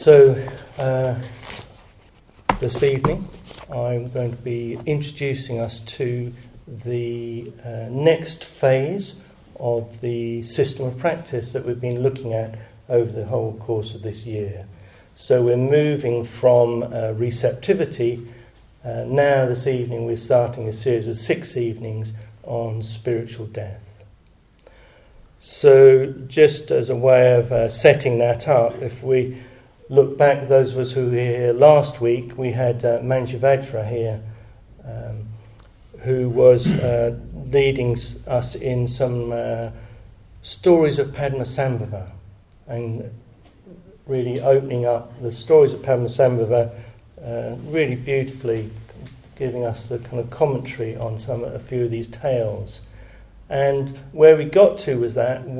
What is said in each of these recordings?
So this evening I'm going to be introducing us to the next phase of the system of practice that we've been looking at over the whole course of this year. So we're moving from receptivity. Now this evening we're starting a series of 6 evenings on spiritual death. So just as a way of setting that up, if we look back, those of us who were here last week, we had Manjivajra here, who was leading us in some stories of Padmasambhava, and really opening up the stories of Padmasambhava really beautifully, giving us the kind of commentary on a few of these tales. And where we got to was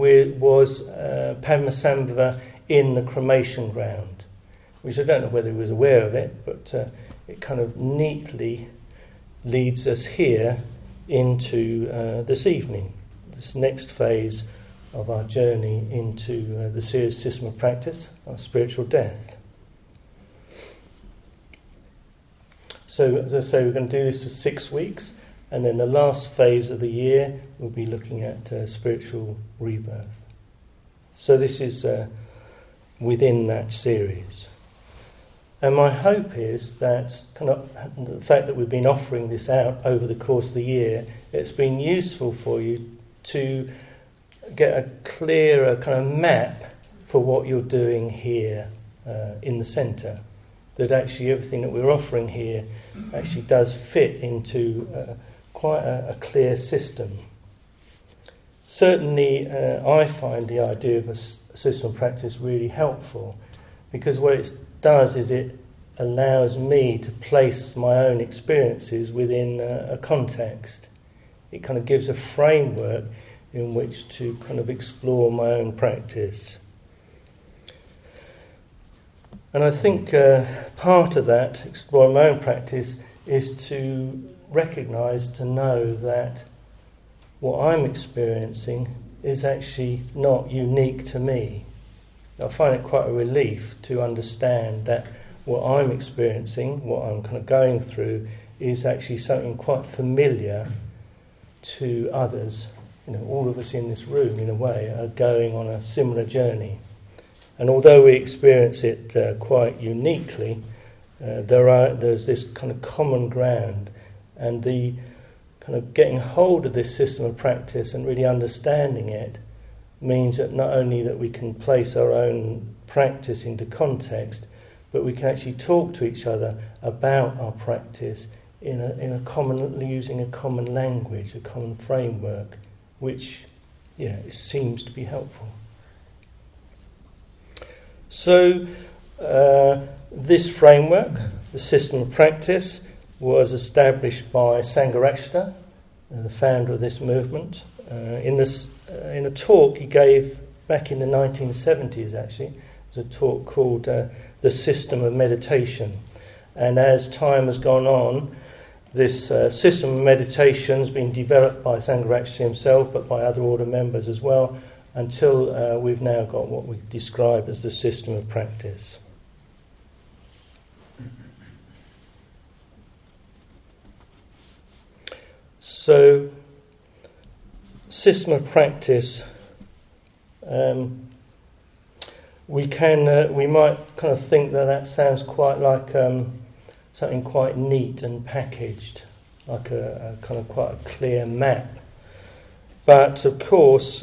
Padmasambhava in the cremation ground, which I don't know whether he was aware of it, but it kind of neatly leads us here into this evening, this next phase of our journey into the serious system of practice, our spiritual death. So, as I say, we're going to do this for 6 weeks, and then the last phase of the year we'll be looking at spiritual rebirth. So this is within that series. And my hope is that kind of the fact that we've been offering this out over the course of the year, it's been useful for you to get a clearer kind of map for what you're doing here in the centre. That actually everything that we're offering here actually does fit into quite a clear system. Certainly I find the idea of a system of practice really helpful, because what it does is it allows me to place my own experiences within a context. It kind of gives a framework in which to kind of explore my own practice. And I think part of that, exploring my own practice, is to recognise, to know that what I'm experiencing is actually not unique to me. I find it quite a relief to understand that what I'm experiencing, what I'm kind of going through, is actually something quite familiar to others. You know, all of us in this room, in a way, are going on a similar journey. And although we experience it quite uniquely, there's this kind of common ground, and the kind of getting hold of this system of practice and really understanding it means that not only that we can place our own practice into context, but we can actually talk to each other about our practice in a common, using a common language, a common framework, which, it seems to be helpful. So this framework, the system of practice, was established by Sangharakshita, the founder of this movement, in a talk he gave back in the 1970s. Actually, it was a talk called "The System of Meditation." And as time has gone on, this system of meditation has been developed by Sangharakshita himself, but by other order members as well, until we've now got what we describe as the system of practice. So, system of practice, we might kind of think that sounds quite like something quite neat and packaged, like a kind of quite a clear map. But of course,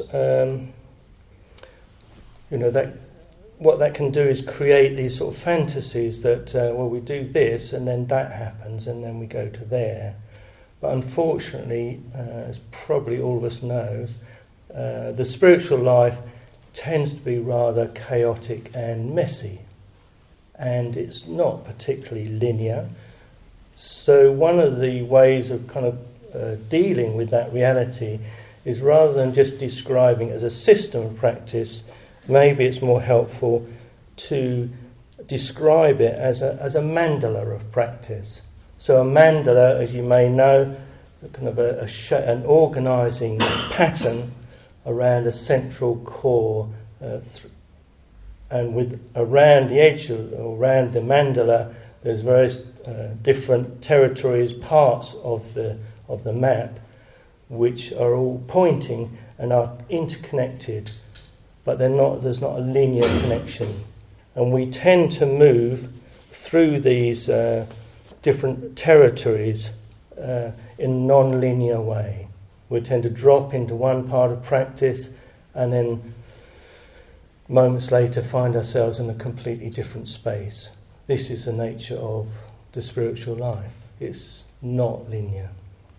that what that can do is create these sort of fantasies that we do this and then that happens and then we go to there. But unfortunately, as probably all of us knows, the spiritual life tends to be rather chaotic and messy, and it's not particularly linear. So one of the ways of kind of dealing with that reality is, rather than just describing it as a system of practice, maybe it's more helpful to describe it as a mandala of practice. So a mandala, as you may know, is a kind of an organising pattern around a central core and with around the edge or around the mandala, there's various different territories, parts of the map, which are all pointing and are interconnected, but there's not a linear connection. And we tend to move through these different territories in a non-linear way. We tend to drop into one part of practice and then moments later find ourselves in a completely different space. This is the nature of the spiritual life. It's not linear.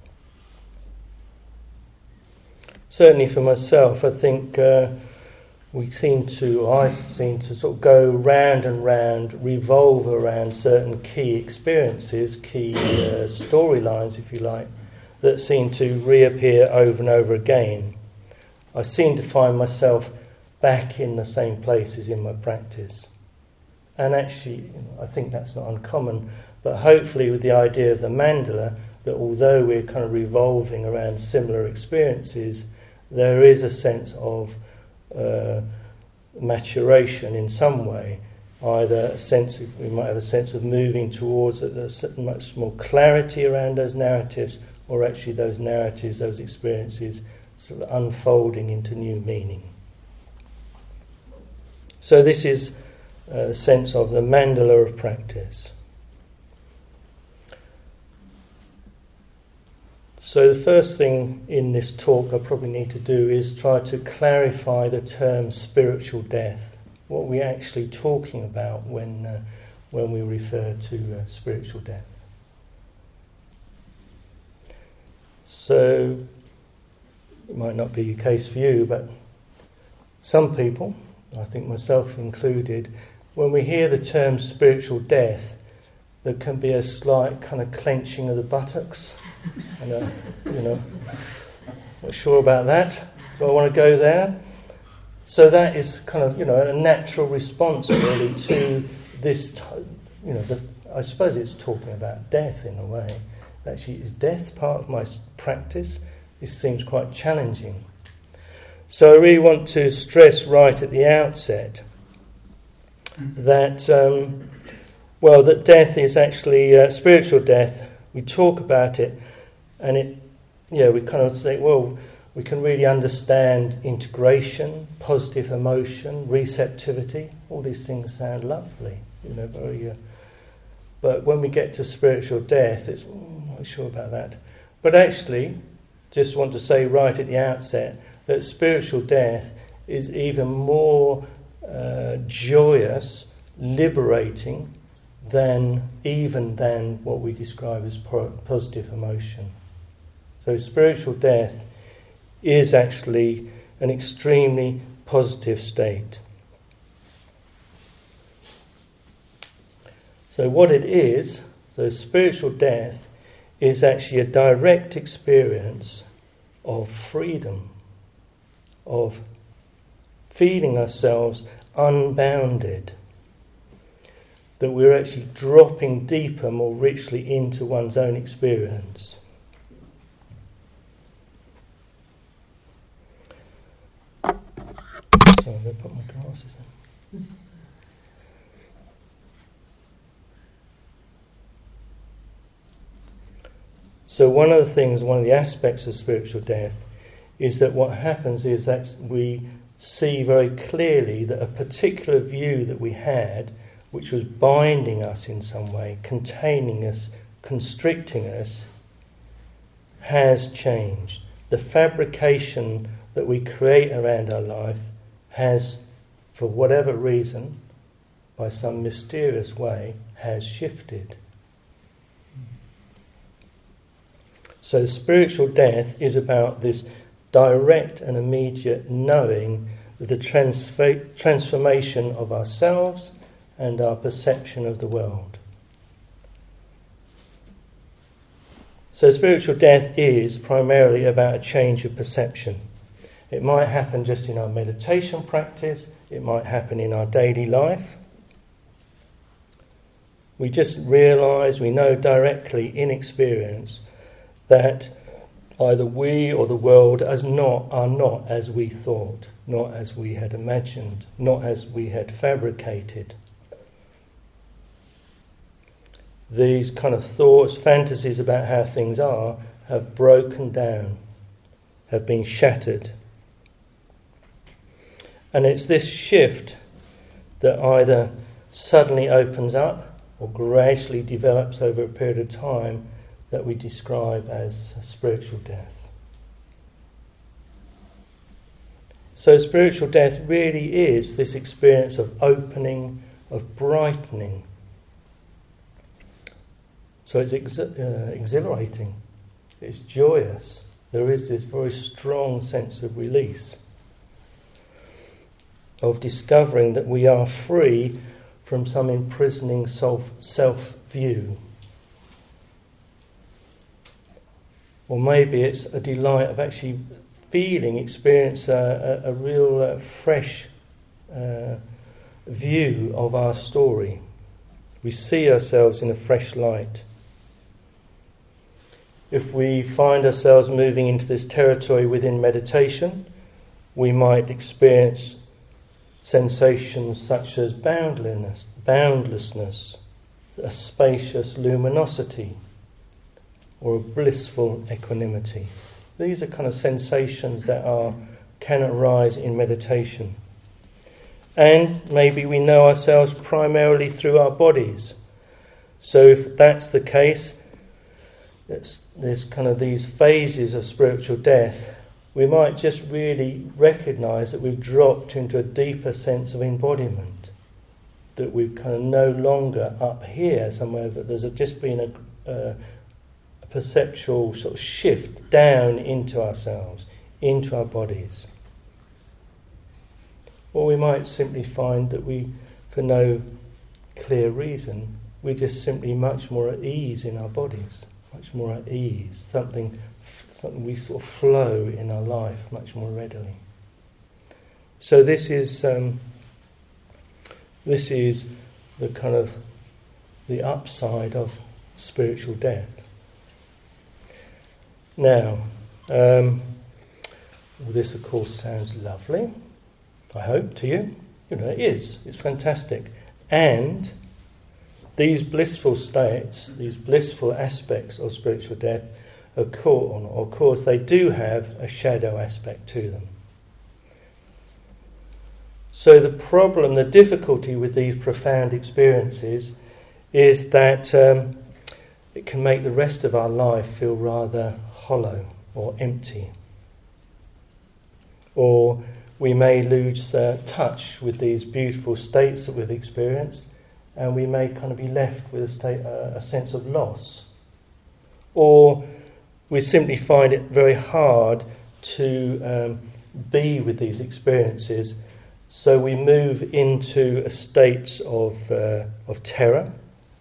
Certainly for myself, I think I seem to sort of go round and round, revolve around certain key experiences, key storylines, if you like, that seem to reappear over and over again. I seem to find myself back in the same places in my practice. And actually, I think that's not uncommon, but hopefully with the idea of the mandala, that although we're kind of revolving around similar experiences, there is a sense of maturation in some way. Either we might have a sense of moving towards much more clarity around those narratives, or actually those narratives, those experiences, sort of unfolding into new meaning. So this is the sense of the mandala of practice. So the first thing in this talk I probably need to do is try to clarify the term spiritual death. What we're actually talking about when we refer to spiritual death. So it might not be the case for you, but some people, I think myself included, when we hear the term spiritual death, there can be a slight kind of clenching of the buttocks. And, not sure about that. Do I want to go there? So that is kind of, a natural response really to this, I suppose it's talking about death in a way. Actually, is death part of my practice? This seems quite challenging. So I really want to stress right at the outset that, that death is actually spiritual death. We talk about it, and we kind of say, we can really understand integration, positive emotion, receptivity. All these things sound lovely, very. But when we get to spiritual death, it's not sure about that. But actually, just want to say right at the outset that spiritual death is even more joyous, liberating than what we describe as positive emotion. So spiritual death is actually an extremely positive state. So what it is, so spiritual death is actually a direct experience of freedom, of feeling ourselves unbounded, that we're actually dropping deeper, more richly into one's own experience. So I'm going to put my glasses in. So one of the aspects of spiritual death is that what happens is that we see very clearly that a particular view that we had, which was binding us in some way, containing us, constricting us, has changed. The fabrication that we create around our life has, for whatever reason, by some mysterious way, has shifted. So spiritual death is about this direct and immediate knowing of the transformation of ourselves and our perception of the world. So spiritual death is primarily about a change of perception. It might happen just in our meditation practice, it might happen in our daily life. We just realise, we know directly in experience that either we or the world are not as we thought, not as we had imagined, not as we had fabricated. These kind of thoughts, fantasies about how things are, have broken down, have been shattered. And it's this shift that either suddenly opens up or gradually develops over a period of time that we describe as spiritual death. So spiritual death really is this experience of opening, of brightening. So it's exhilarating, it's joyous. There is this very strong sense of release, of discovering that we are free from some imprisoning self-view. Or maybe it's a delight of actually experience a real fresh view of our story. We see ourselves in a fresh light. If we find ourselves moving into this territory within meditation, we might experience sensations such as boundlessness, a spacious luminosity, or a blissful equanimity. These are kind of sensations that can arise in meditation. And maybe we know ourselves primarily through our bodies. So if that's the case, there's kind of these phases of spiritual death, we might just really recognise that we've dropped into a deeper sense of embodiment, that we're kind of no longer up here somewhere, but there's just been a perceptual sort of shift down into ourselves, into our bodies. Or we might simply find that we, for no clear reason, we're just simply much more at ease in our bodies, much more at ease, something we sort of flow in our life much more readily. So this is the kind of the upside of spiritual death. Now, this of course sounds lovely, I hope, to you. You know, it is. It's fantastic. And these blissful states, these blissful aspects of spiritual death, of course, they do have a shadow aspect to them. So the problem, the difficulty with these profound experiences is that it can make the rest of our life feel rather hollow or empty. Or we may lose touch with these beautiful states that we've experienced, and we may kind of be left with a sense of loss. Or we simply find it very hard to be with these experiences, so we move into a state of terror,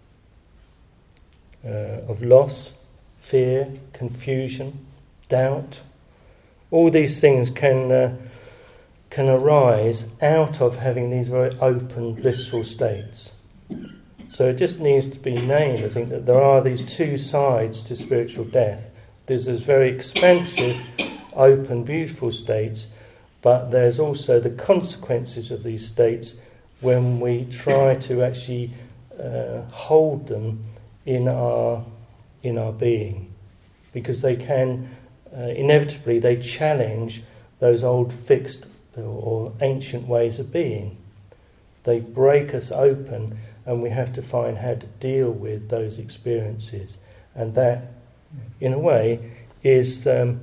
of loss, fear, confusion, doubt. All these things can arise out of having these very open, blissful states. So it just needs to be named, I think, that there are these two sides to spiritual death. There's this very expansive, open, beautiful states, but there's also the consequences of these states when we try to actually hold them in our being, because they can inevitably they challenge those old fixed or ancient ways of being. They break us open, and we have to find how to deal with those experiences, and that, in a way, is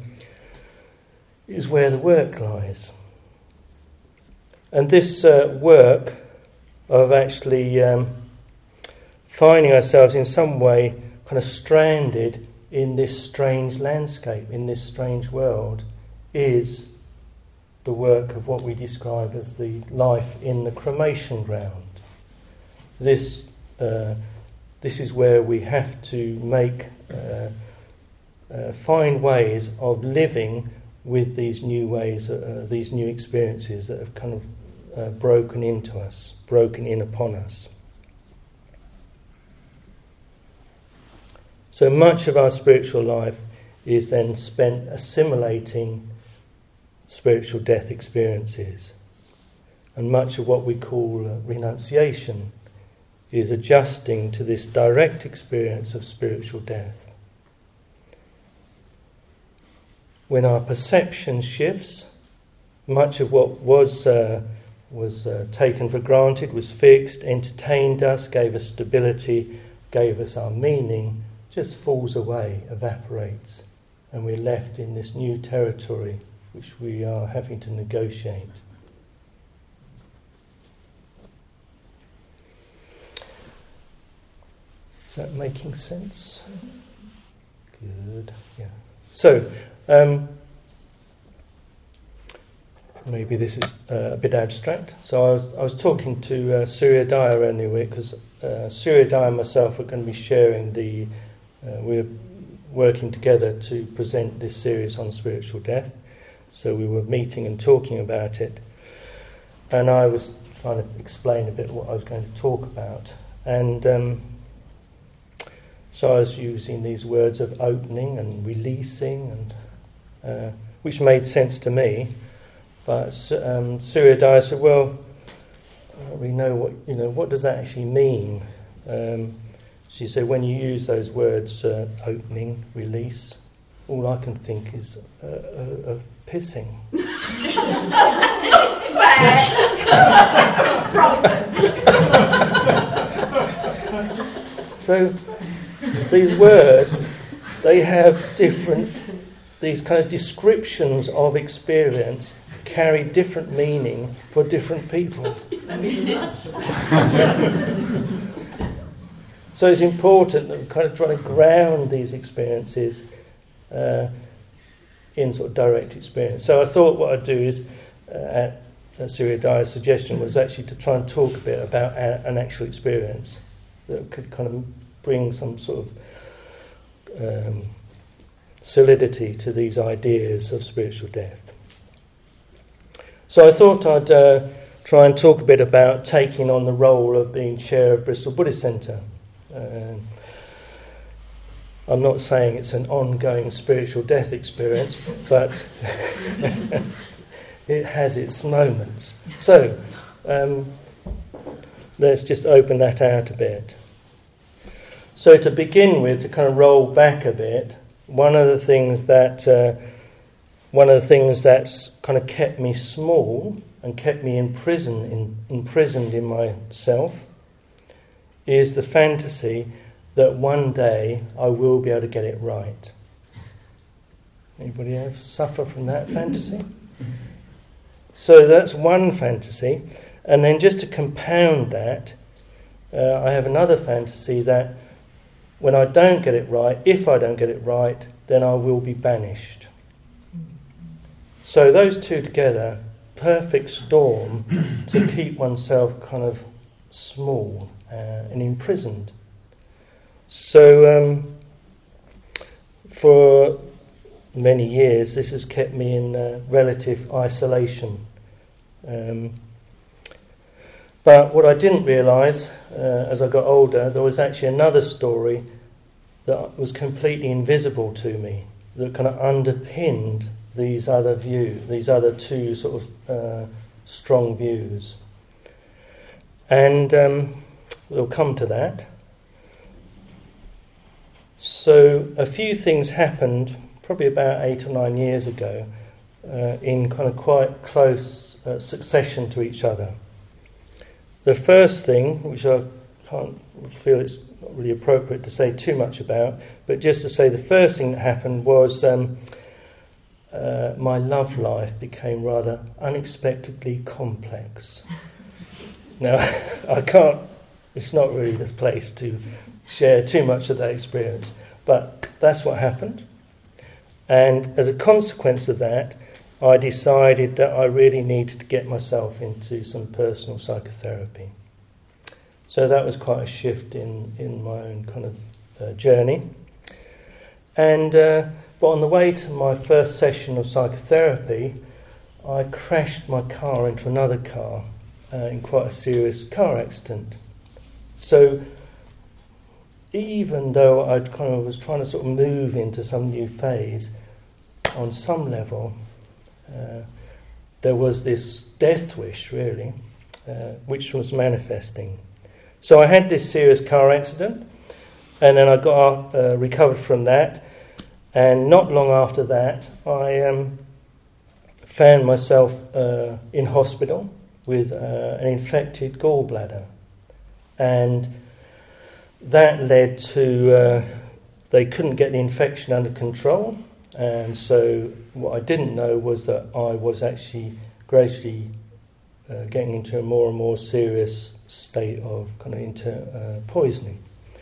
where the work lies. And this work of actually finding ourselves in some way kind of stranded in this strange landscape, in this strange world, is the work of what we describe as the life in the cremation ground. This is where we have to find ways of living with these new ways, these new experiences that have kind of broken into us, broken in upon us. So much of our spiritual life is then spent assimilating spiritual death experiences. And much of what we call renunciation is adjusting to this direct experience of spiritual death. When our perception shifts, much of what was taken for granted, was fixed, entertained us, gave us stability, gave us our meaning, just falls away, evaporates, and we're left in this new territory which we are having to negotiate. Is that making sense? Good, yeah. So, maybe this is a bit abstract. So I was talking to Surya Daya earlier in the week, because Surya Daya and myself are going to be sharing we're working together to present this series on spiritual death. So we were meeting and talking about it. And I was trying to explain a bit what I was going to talk about. And so I was using these words of opening and releasing, and which made sense to me. But Surya Daya said, "Well, I don't really know what does that actually mean?" She said, "When you use those words, opening, release, all I can think is of pissing." So these words, they have these kind of descriptions of experience carry different meaning for different people. So it's important that we kind of try to ground these experiences in sort of direct experience. So I thought what I'd do is, at Surya Daya's suggestion, was actually to try and talk a bit about an actual experience that could kind of bring some sort of solidity to these ideas of spiritual death. So I thought I'd try and talk a bit about taking on the role of being chair of Bristol Buddhist Centre. I'm not saying it's an ongoing spiritual death experience, but it has its moments. So let's just open that out a bit. So to begin with, to kind of roll back a bit, one of the things that's kind of kept me small and kept me imprisoned in myself is the fantasy that one day I will be able to get it right. Anybody else suffer from that fantasy? So that's one fantasy. And then just to compound that, I have another fantasy that when I don't get it right, if I don't get it right, then I will be banished. So those two together, perfect storm to keep oneself kind of small and imprisoned. So for many years this has kept me in relative isolation. But what I didn't realise as I got older, there was actually another story that was completely invisible to me, that kind of underpinned these other two sort of strong views. And we'll come to that. So a few things happened probably about 8 or 9 years ago in kind of quite close succession to each other. The first thing, which I can't feel it's not really appropriate to say too much about, but just to say the first thing that happened was my love life became rather unexpectedly complex. Now, it's not really the place to share too much of that experience, but that's what happened. And as a consequence of that, I decided that I really needed to get myself into some personal psychotherapy. So that was quite a shift in my own kind of journey. And but on the way to my first session of psychotherapy, I crashed my car into another car in quite a serious car accident. So even though I kind of was trying to sort of move into some new phase, on some level, there was this death wish, really, which was manifesting. So I had this serious car accident, and then I got recovered from that, and not long after that, I found myself in hospital with an infected gallbladder, and that led to they couldn't get the infection under control, and so what I didn't know was that I was actually gradually getting into a more and more serious state of kind of poisoning.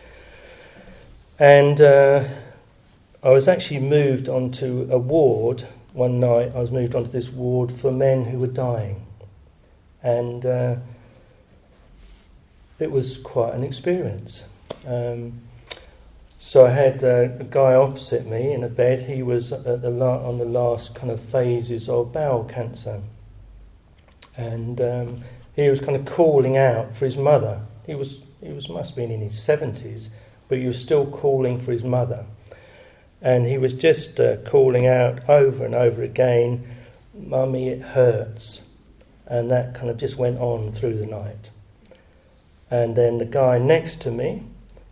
And I was actually moved onto a ward one night. I was moved onto this ward for men who were dying, and it was quite an experience. So I had a guy opposite me in a bed. He was at on the last kind of phases of bowel cancer, and he was kind of calling out for his mother. He must have been in his 70s, but he was still calling for his mother, and he was just calling out over and over again, "Mummy, it hurts," and that kind of just went on through the night. And then the guy next to me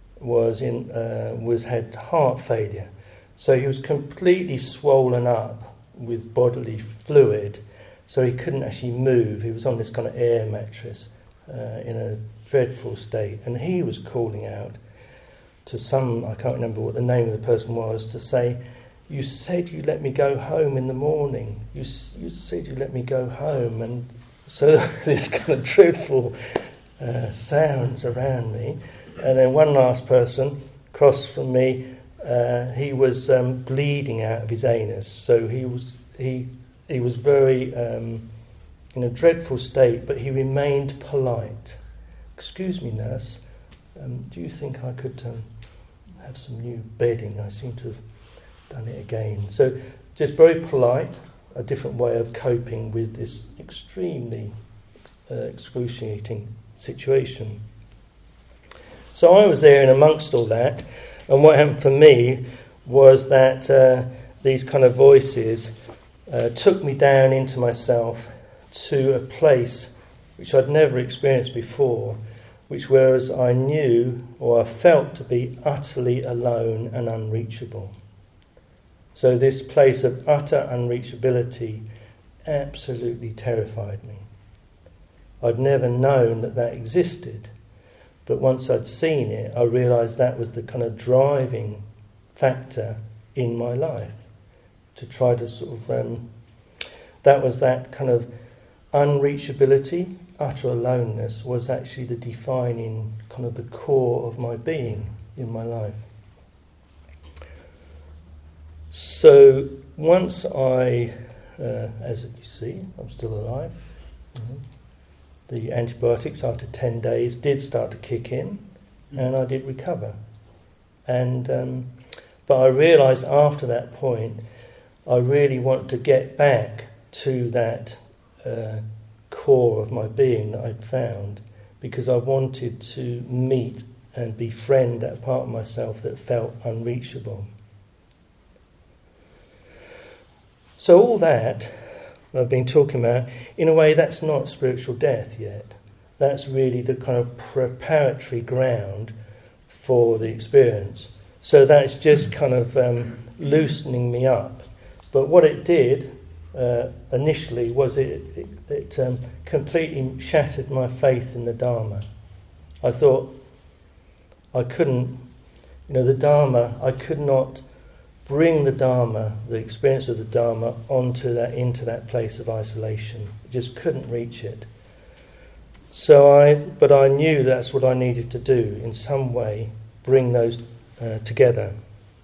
had heart failure, so he was completely swollen up with bodily fluid, so he couldn't actually move. He was on this kind of air mattress in a dreadful state, and he was calling out to some, I can't remember what the name of the person was, to say, "You said you let me go home in the morning. You said you let me go home." And so this kind of dreadful sounds around me. And then one last person across from me, he was bleeding out of his anus, so he was very in a dreadful state, but he remained polite. "Excuse me, nurse, do you think I could have some new bedding? I seem to have done it again." So just very polite, a different way of coping with this extremely excruciating situation. So I was there in amongst all that, and what happened for me was that these kind of voices took me down into myself to a place which I'd never experienced before, which was I knew or I felt to be utterly alone and unreachable. So this place of utter unreachability absolutely terrified me. I'd never known that existed. But once I'd seen it, I realised that was the kind of driving factor in my life. To try to sort of, that was that kind of unreachability, utter aloneness, was actually the defining kind of the core of my being in my life. So once I, as you see, I'm still alive. The antibiotics after 10 days did start to kick in, and I did recover. And but I realised after that point, I really want to get back to that core of my being that I'd found, because I wanted to meet and befriend that part of myself that felt unreachable. So all that I've been talking about, in a way, that's not spiritual death yet. That's really the kind of preparatory ground for the experience. So that's just kind of loosening me up. But what it did initially was it completely shattered my faith in the Dharma. I thought I couldn't, the Dharma, I could not bring the Dharma, the experience of the Dharma, into that place of isolation. I just couldn't reach it. But I knew that's what I needed to do, in some way, bring those together.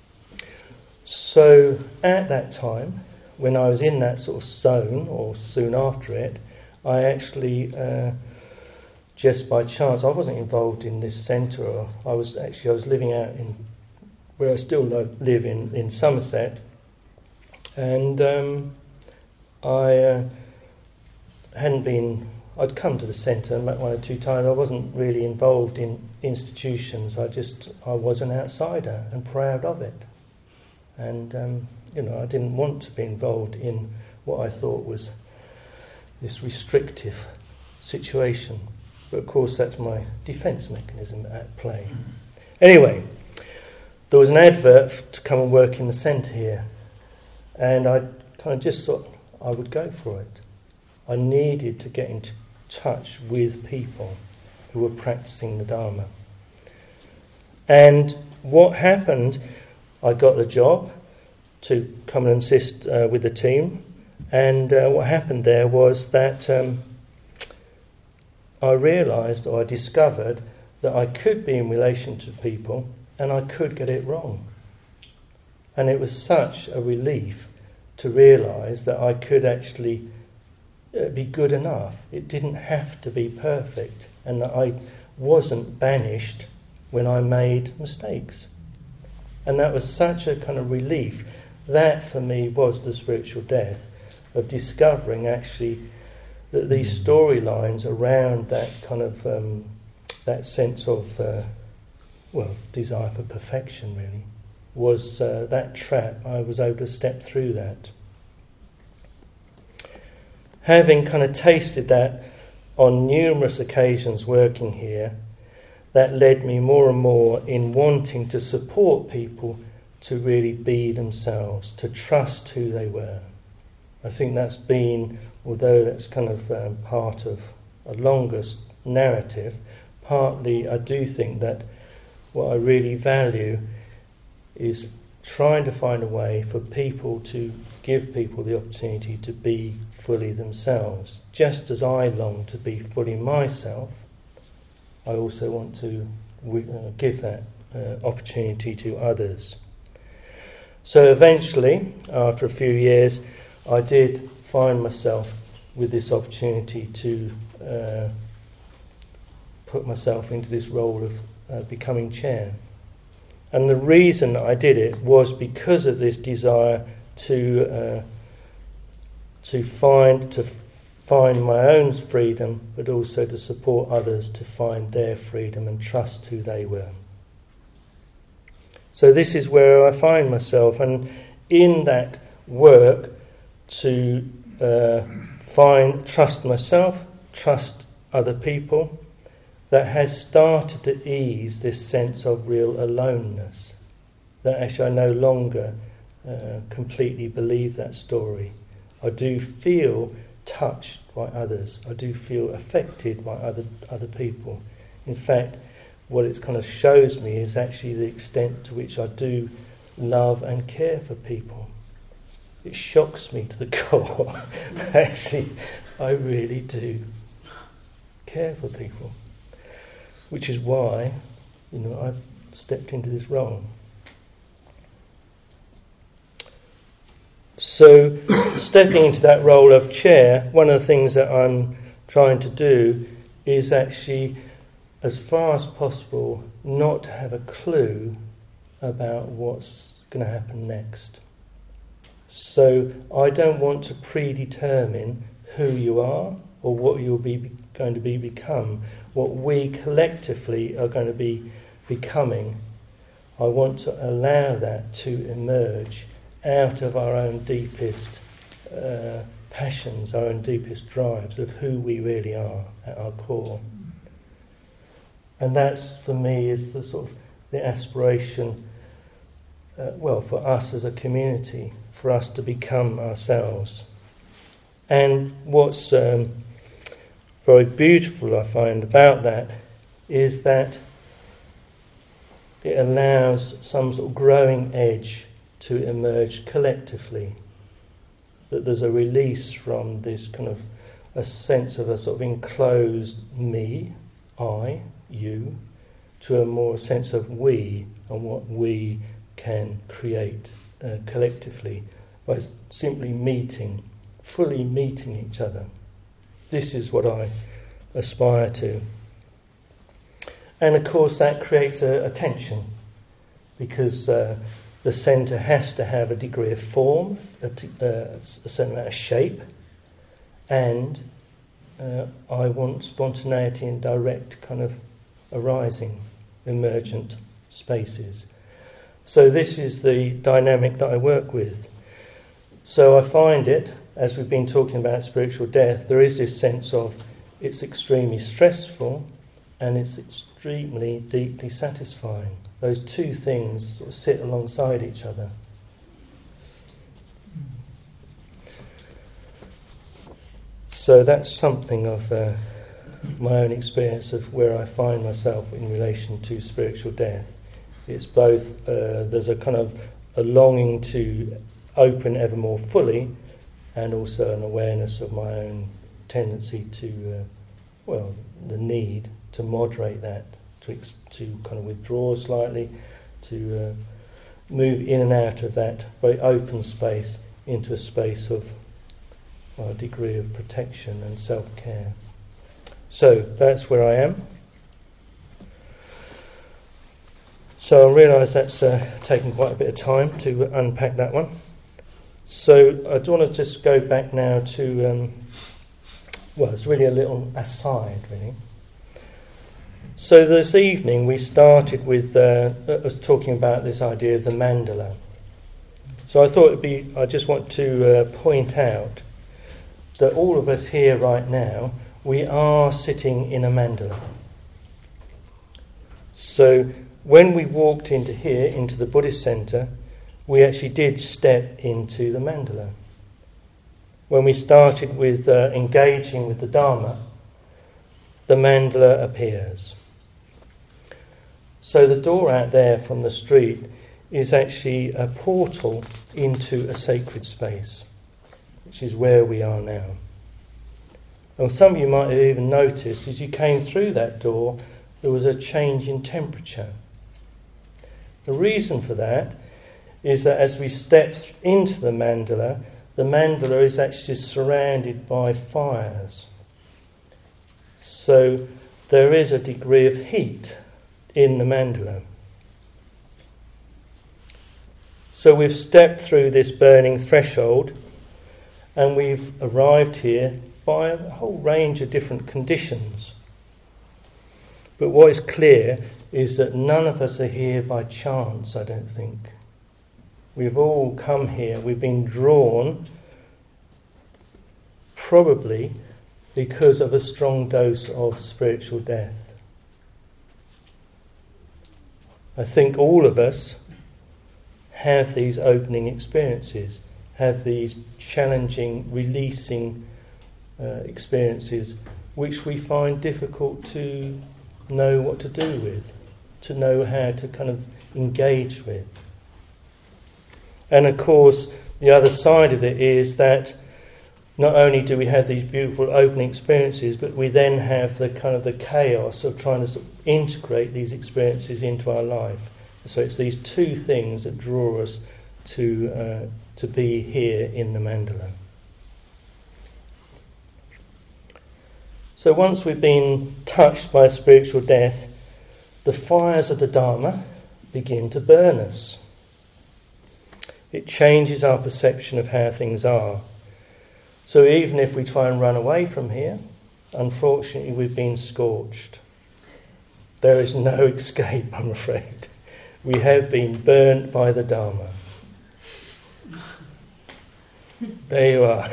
So at that time, when I was in that sort of zone, or soon after it, I actually, just by chance, I wasn't involved in this centre. I was living out in where I still live in Somerset, and I hadn't been I'd come to the centre one or two times. I wasn't really involved in institutions. I was an outsider and proud of it. And, I didn't want to be involved in what I thought was this restrictive situation. But of course that's my defence mechanism at play. Anyway, there was an advert to come and work in the centre here. And I kind of just thought I would go for it. I needed to get into touch with people who were practicing the Dharma. And what happened, I got the job to come and assist with the team. And what happened there was that I realised, or I discovered, that I could be in relation to people and I could get it wrong. And it was such a relief to realise that I could actually be good enough. It didn't have to be perfect, and that I wasn't banished when I made mistakes. And that was such a kind of relief. That for me was the spiritual death of discovering actually that these storylines around that kind of that sense of desire for perfection really was that trap. I was able to step through that. Having kind of tasted that on numerous occasions working here, that led me more and more in wanting to support people to really be themselves, to trust who they were. I think that's been, although that's kind of part of a longer narrative, partly I do think that what I really value is trying to find a way for people to give people the opportunity to be fully themselves. Just as I long to be fully myself, I also want to give that opportunity to others. So eventually, after a few years, I did find myself with this opportunity to put myself into this role of becoming chair. And the reason I did it was because of this desire to find my own freedom, but also to support others to find their freedom and trust who they were. So this is where I find myself, and in that work to trust myself, trust other people, that has started to ease this sense of real aloneness. That actually I no longer completely believe that story. I do feel touched by others. I do feel affected by other people. In fact, what it kind of shows me is actually the extent to which I do love and care for people. It shocks me to the core. Actually, I really do care for people, which is why, I've stepped into this role. So, stepping into that role of chair, one of the things that I'm trying to do is actually, as far as possible, not to have a clue about what's going to happen next. So I don't want to predetermine who you are or what you'll be going to become, what we collectively are going to be becoming. I want to allow that to emerge out of our own deepest passions, our own deepest drives of who we really are at our core. And that's, for me, is the sort of the aspiration, for us as a community, for us to become ourselves. And what's very beautiful, I find, about that is that it allows some sort of growing edge to emerge collectively. That there's a release from this kind of a sense of a sort of enclosed me, I, you, to a more sense of we and what we can create collectively by simply fully meeting each other. This is what I aspire to. And of course that creates a tension, because the centre has to have a degree of form, a certain amount of shape, and I want spontaneity and direct kind of arising, emergent spaces. So this is the dynamic that I work with. So I find it, as we've been talking about spiritual death, there is this sense of it's extremely stressful and it's extremely deeply satisfying. Those two things sort of sit alongside each other. So that's something of my own experience of where I find myself in relation to spiritual death. It's both, there's a kind of a longing to open ever more fully, and also an awareness of my own tendency to, the need to moderate that, to kind of withdraw slightly, to move in and out of that very open space into a space of a degree of protection and self-care. So that's where I am. So I realise that's taken quite a bit of time to unpack that one. So I do want to just go back now to, it's really a little aside, really. So this evening we started with us talking about this idea of the mandala. So I thought I just want to point out that all of us here right now, we are sitting in a mandala. So when we walked into here, into the Buddhist centre, we actually did step into the mandala. When we started with engaging with the Dharma, the mandala appears. So the door out there from the street is actually a portal into a sacred space, which is where we are now. And some of you might have even noticed, as you came through that door, there was a change in temperature. The reason for that is that as we step into the mandala is actually surrounded by fires. So there is a degree of heat in the mandala. So we've stepped through this burning threshold, and we've arrived here by a whole range of different conditions. But what is clear is that none of us are here by chance, I don't think. We've all come here, we've been drawn, probably because of a strong dose of spiritual death. I think all of us have these opening experiences, have these challenging, releasing experiences which we find difficult to know what to do with, to know how to kind of engage with. And of course, the other side of it is that not only do we have these beautiful opening experiences, but we then have the kind of the chaos of trying to sort of integrate these experiences into our life. So it's these two things that draw us to be here in the mandala. So once we've been touched by spiritual death, the fires of the Dharma begin to burn us. It changes our perception of how things are. So even if we try and run away from here, unfortunately we've been scorched. There is no escape, I'm afraid. We have been burnt by the Dharma. There you are.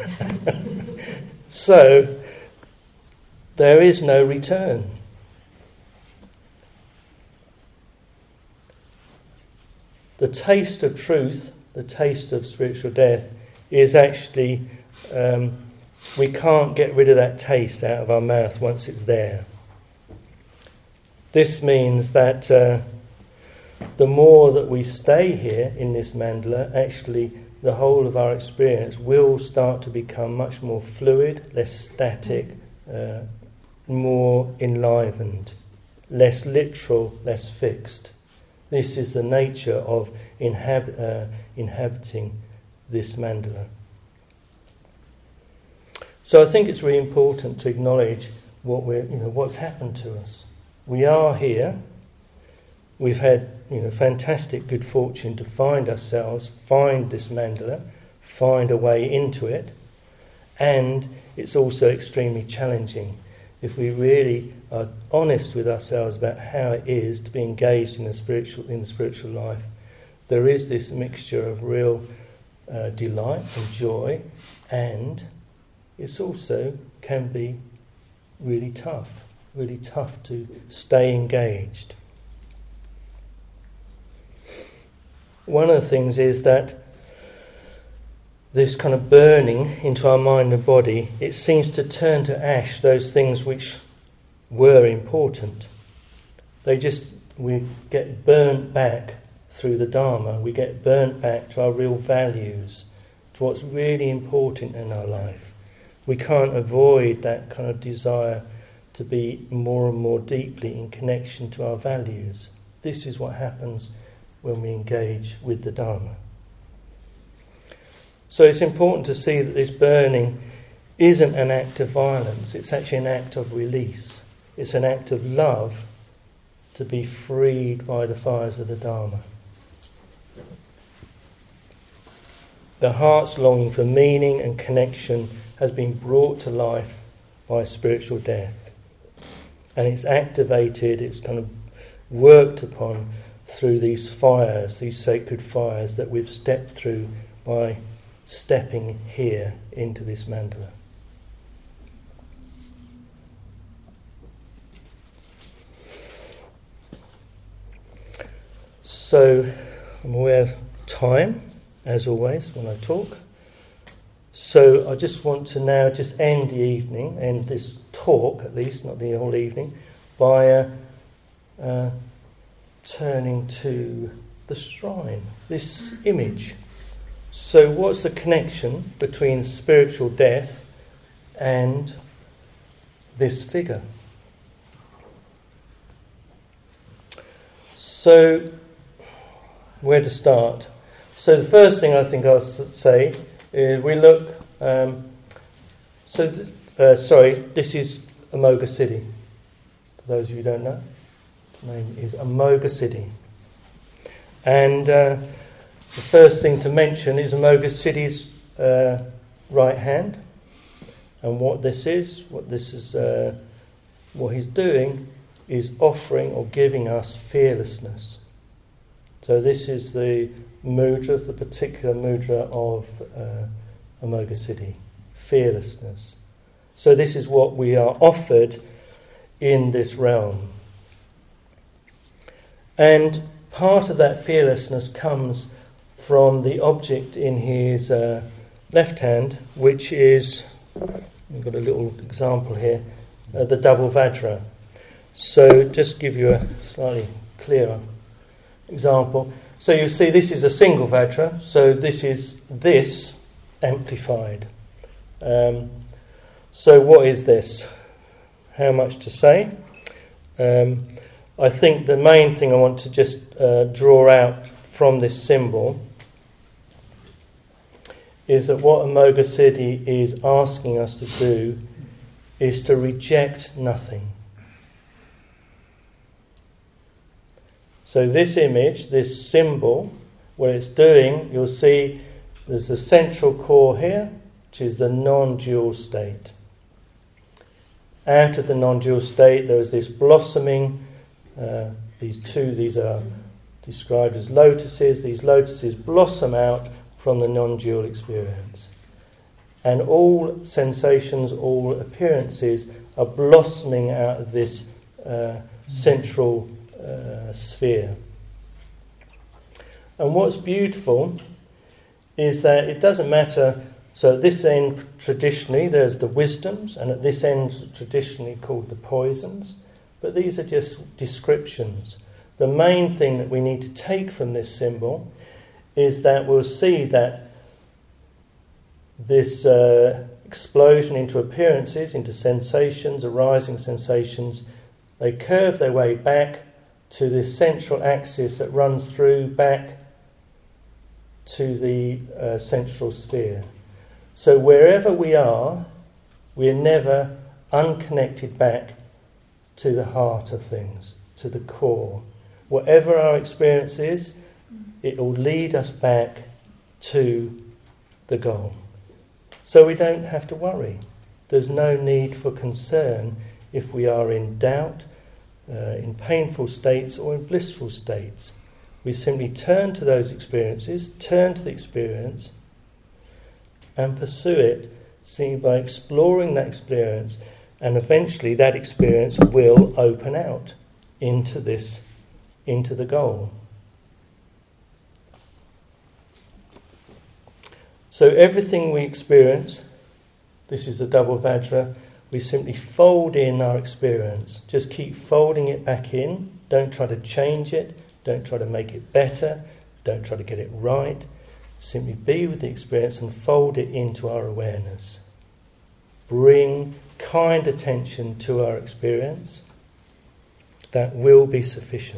So there is no return. The taste of truth, the taste of spiritual death, is actually, we can't get rid of that taste out of our mouth once it's there. This means that the more that we stay here in this mandala, actually the whole of our experience will start to become much more fluid, less static, more enlivened, less literal, less fixed. This is the nature of inhabiting this mandala. So I think it's really important to acknowledge what's happened to us. We are here. We've had fantastic good fortune to find ourselves, find this mandala, find a way into it, and it's also extremely challenging. If we really are honest with ourselves about how it is to be engaged in the spiritual life, there is this mixture of real delight and joy, and it's also can be really tough to stay engaged. One of the things is that this kind of burning into our mind and body, it seems to turn to ash those things which were important. We get burnt back through the Dharma, we get burnt back to our real values, to what's really important in our life. We can't avoid that kind of desire to be more and more deeply in connection to our values. This is what happens when we engage with the Dharma. So it's important to see that this burning isn't an act of violence, it's actually an act of release. It's an act of love to be freed by the fires of the Dharma. The heart's longing for meaning and connection has been brought to life by spiritual death. And it's activated, it's kind of worked upon through these fires, these sacred fires that we've stepped through by stepping here into this mandala. So I'm aware of time, as always, when I talk. So I just want to now just end the evening, end this talk at least, not the whole evening, by turning to the shrine, this image. So what's the connection between spiritual death and this figure? So where to start? So the first thing I think I'll say is we look... this is Amoga Siddhi. For those of you who don't know, its name is Amoga Siddhi. And the first thing to mention is Amoga Siddhi's right hand. And what he's doing is offering or giving us fearlessness. So this is the mudra, the particular mudra of Amoga Siddhi, fearlessness. So this is what we are offered in this realm. And part of that fearlessness comes from the object in his left hand, which is, we've got a little example here, the double Vajra. So just give you a slightly clearer example. So you see this is a single Vajra, so this is this amplified. So what is this? How much to say? I think the main thing I want to just draw out from this symbol is that what Amoga Siddhi is asking us to do is to reject nothing. So this image, this symbol, what it's doing, you'll see there's the central core here, which is the non-dual state. Out of the non-dual state there is this blossoming, these are described as lotuses. These lotuses blossom out from the non-dual experience. And all sensations, all appearances are blossoming out of this central sphere. And what's beautiful is that it doesn't matter. So at this end, traditionally, there's the wisdoms, and at this end, traditionally called the poisons. But these are just descriptions. The main thing that we need to take from this symbol is that we'll see that this explosion into appearances, into sensations, arising sensations, they curve their way back to this central axis that runs through back to the central sphere. So wherever we are, we're never unconnected back to the heart of things, to the core. Whatever our experience is, it will lead us back to the goal. So we don't have to worry. there's no need for concern if we are in doubt, in painful states or in blissful states. We simply turn to those experiences, turn to the experience and pursue it, simply by exploring that experience, and eventually that experience will open out into the goal. So everything we experience, this is the double Vajra, we simply fold in our experience. Just keep folding it back in. Don't try to change it. Don't try to make it better. Don't try to get it right. Simply be with the experience and fold it into our awareness. Bring kind attention to our experience. That will be sufficient.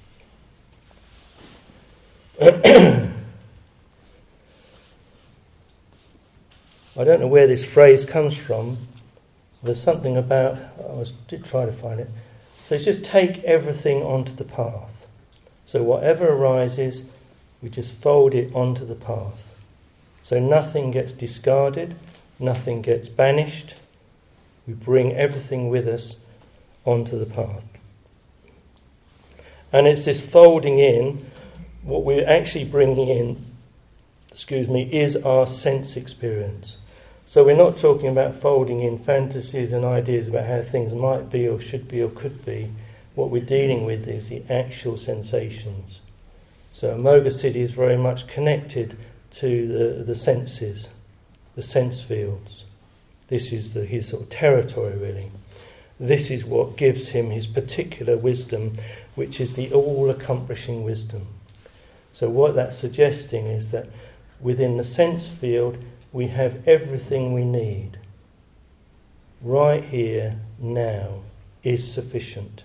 I don't know where this phrase comes from. There's something about, did try to find it. So it's just take everything onto the path. So whatever arises, we just fold it onto the path. So nothing gets discarded, nothing gets banished. We bring everything with us onto the path. And it's this folding in, what we're actually bringing in, is our sense experience. So we're not talking about folding in fantasies and ideas about how things might be or should be or could be. What we're dealing with is the actual sensations. So Amoga Siddhi is very much connected to the senses, the sense fields. This is his sort of territory, really. This is what gives him his particular wisdom, which is the all-accomplishing wisdom. So what that's suggesting is that within the sense field, we have everything we need. Right here, now, is sufficient.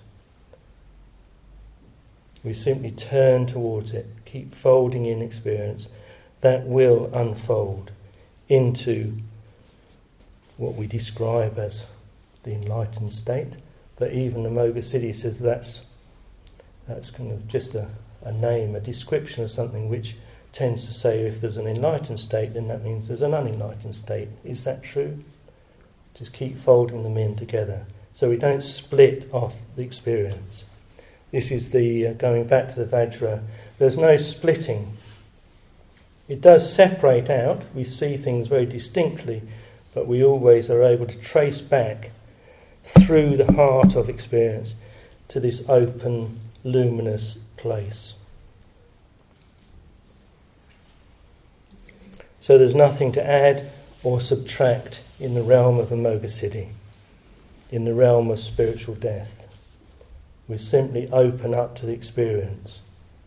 We simply turn towards it, keep folding in experience. That will unfold into what we describe as the enlightened state. But even Amoga Siddhi says that's kind of just a name, a description of something which tends to say if there's an enlightened state, then that means there's an unenlightened state. Is that true? Just keep folding them in together so we don't split off the experience. This is the going back to the Vajra. There's no splitting. It does separate out. We see things very distinctly, but we always are able to trace back through the heart of experience to this open, luminous place. So there's nothing to add or subtract in the realm of Amoga Siddhi, in the realm of spiritual death. We simply open up to the experience.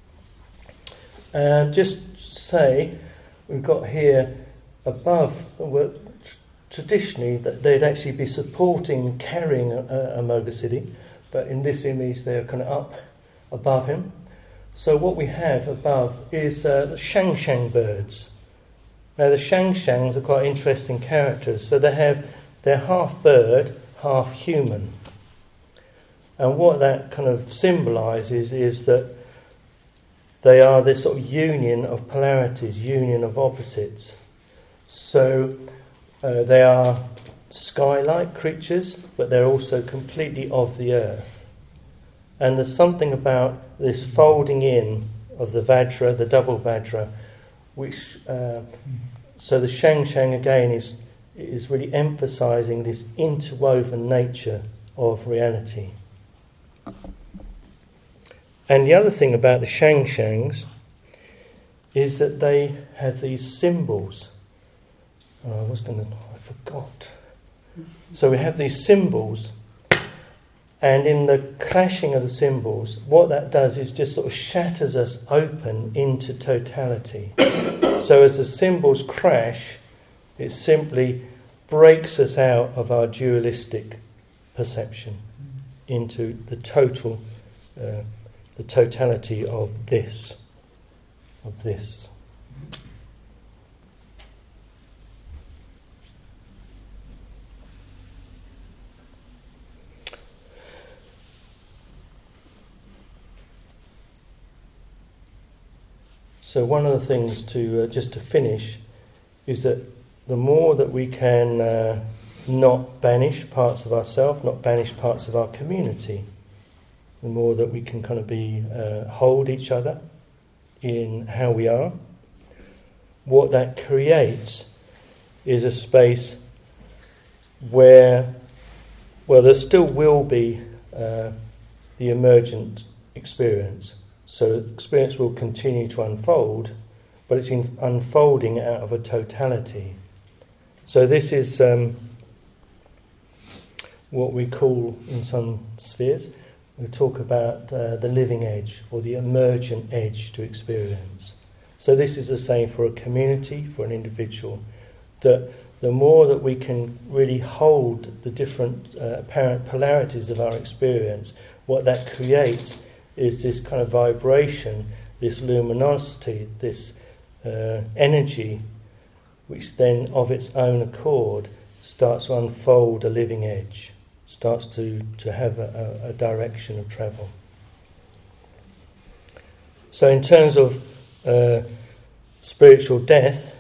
And just say, we've got here above, traditionally that they'd actually be supporting, carrying Amoga Siddhi, but in this image they're kind of up above him. So what we have above is the Shang birds. Now the Shangshangs are quite interesting characters. So they're half bird, half human. And what that kind of symbolises is that they are this sort of union of polarities, union of opposites. So they are sky-like creatures, but they're also completely of the earth. And there's something about this folding in of the Vajra, the double Vajra, which so the Shang again is really emphasising this interwoven nature of reality. And the other thing about the Shangshangs is that they have these symbols. I forgot. So we have these symbols, and in the clashing of the symbols, what that does is just sort of shatters us open into totality. So as the symbols crash, it simply breaks us out of our dualistic perception into the totality of this. So one of the things to just to finish is that the more that we can not banish parts of ourselves, not banish parts of our community. The more that we can kind of hold each other in how we are, what that creates is a space where, well, there still will be the emergent experience. So experience will continue to unfold, but it's unfolding out of a totality. So this is what we call, in some spheres, we talk about the living edge or the emergent edge to experience. So this is the same for a community, for an individual, that the more that we can really hold the different apparent polarities of our experience, what that creates is this kind of vibration, this luminosity, this energy, which then of its own accord starts to unfold a living edge, starts to have a direction of travel. So in terms of spiritual death,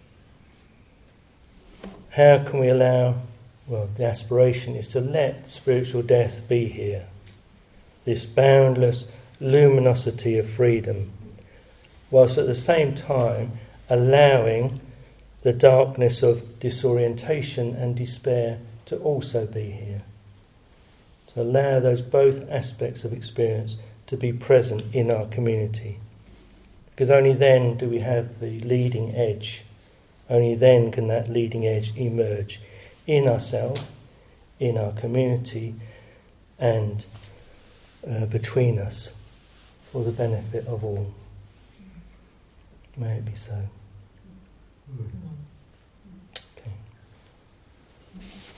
how can we allow, well, the aspiration is to let spiritual death be here, this boundless luminosity of freedom, whilst at the same time allowing the darkness of disorientation and despair to also be here. To allow those both aspects of experience to be present in our community. Because only then do we have the leading edge. Only then can that leading edge emerge in ourselves, in our community, and between us for the benefit of all. May it be so. Okay.